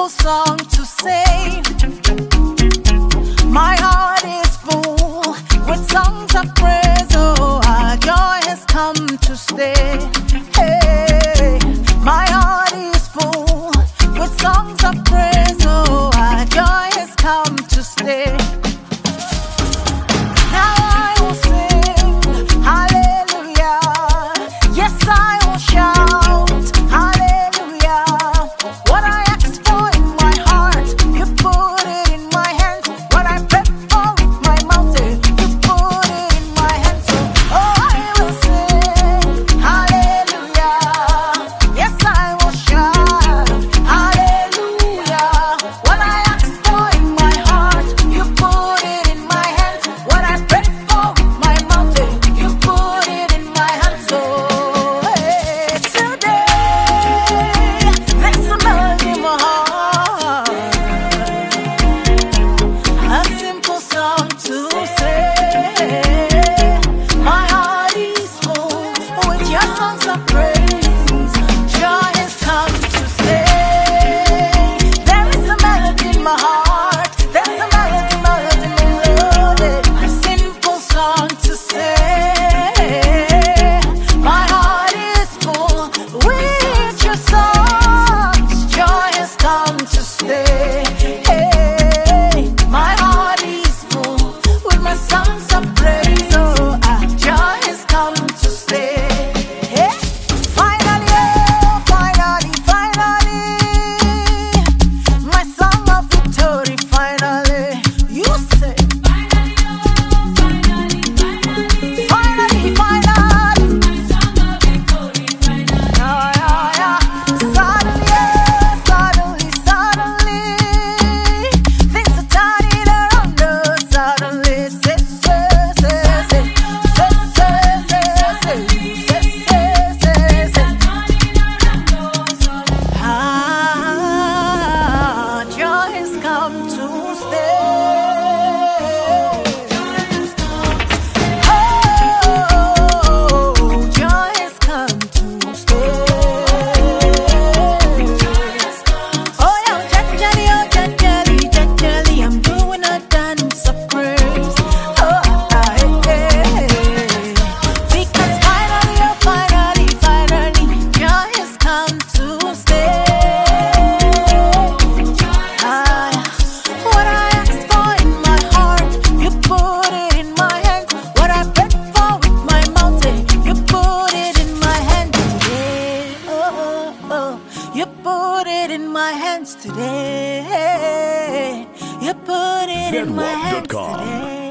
simple song to say. My heart is full with songs of praise. Oh, our joy has come to stay. Hey, my heart is full with songs of praise. Oh, our joy has come to stay. Now I will sing hallelujah. Yes, I will shout hallelujah. What I asked for in my heart, you put it in my hands. What I prayed for with my mouth, you put it in my hands. Oh, I will sing hallelujah. Yes, I will shout hallelujah. What I asked for in my heart, you put it in my hands. What I prayed for with my mouth, you put it in my hands. Oh, hey, today there's a melody in my heart, a simple song to say. My heart is full with your songs of praise. Joy has come to stay. There is a melody in my heart. There's a melody, melody, melody. A simple song to say. My heart is full with your songs. Joy has come to stay. Hey, my heart is full with my songs of praise. Oh, joy has come to stay. Hey, finally, oh, finally, finally, my song of victory. Finally, you say. Finally, finally, yeah, yeah, yeah. Suddenly, yeah, suddenly, suddenly, things are turning around us. Suddenly, say, say, say, say, say, say, say, say, say, say, say. Joy has come to stay. Oh, joy has come to stay. Oh, yeah, jajali, oh, jajali, jajali, I'm doing a dance of praise. Oh, hey, because finally, oh, finally, finally, joy has come to stay. What I asked for in my heart, you put it in my hands. What I prayed for with my mouth, you put it in my hands today. Oh, oh, oh, you put it in my hands today. You put it in my hands Zedwalk.com. today.